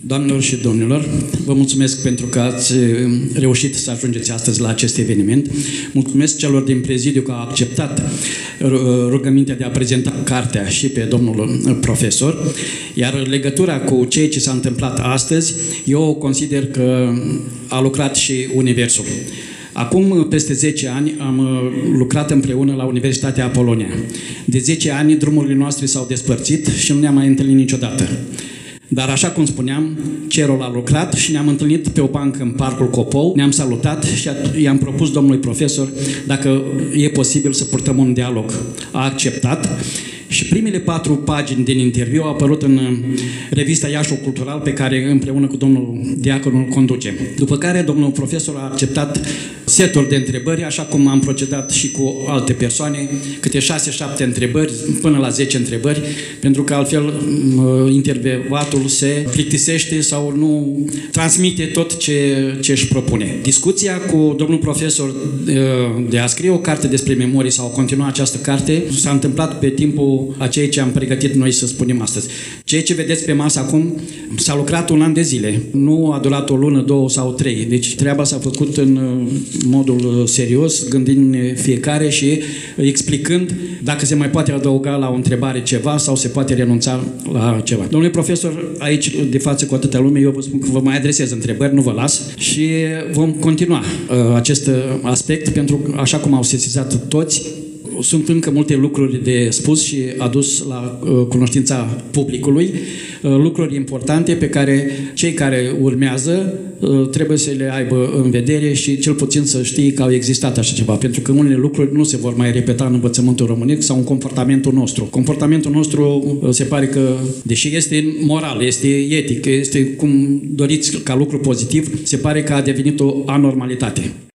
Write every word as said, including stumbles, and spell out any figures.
Doamnelor și domnilor, vă mulțumesc pentru că ați reușit să ajungeți astăzi la acest eveniment. Mulțumesc celor din prezidiu că au acceptat rugămintea de a prezenta cartea și pe domnul profesor, iar legătura cu ceea ce s-a întâmplat astăzi, eu consider că a lucrat și Universul. Acum, peste zece ani, am lucrat împreună la Universitatea Apolonia. De zece ani, drumurile noastre s-au despărțit și nu ne-am mai întâlnit niciodată. Dar așa cum spuneam, cerul a lucrat și ne-am întâlnit pe o bancă în Parcul Copou, ne-am salutat și i-am propus domnului profesor dacă e posibil să purtăm un dialog. A acceptat și primele patru pagini din interviu au apărut în revista Iașul Cultural, pe care împreună cu domnul Diaconu îl conducem. După care domnul profesor a acceptat seturi de întrebări, așa cum am procedat și cu alte persoane, câte șase, șapte întrebări, până la zece întrebări, pentru că altfel intervievatul se plictisește sau nu transmite tot ce, ce își propune. Discuția cu domnul profesor de a scrie o carte despre memorii sau a continua această carte s-a întâmplat pe timpul a ceea ce am pregătit noi să spunem astăzi. Ceea ce vedeți pe masă acum s-a lucrat un an de zile. Nu a durat o lună, două sau trei. Deci treaba s-a făcut în modul serios, gândind fiecare și explicând dacă se mai poate adăuga la o întrebare ceva sau se poate renunța la ceva. Domnule profesor, aici de față cu atâtea lume, eu vă spun că vă mai adresez întrebări, nu vă las și vom continua uh, acest aspect, pentru că, așa cum au sesizat toți, sunt încă multe lucruri de spus și adus la uh, cunoștința publicului, uh, lucruri importante pe care cei care urmează uh, trebuie să le aibă în vedere și cel puțin să știe că au existat așa ceva, pentru că unele lucruri nu se vor mai repeta în învățământul românesc sau în comportamentul nostru. Comportamentul nostru uh, se pare că, deși este moral, este etic, este cum doriți ca lucru pozitiv, se pare că a devenit o anormalitate.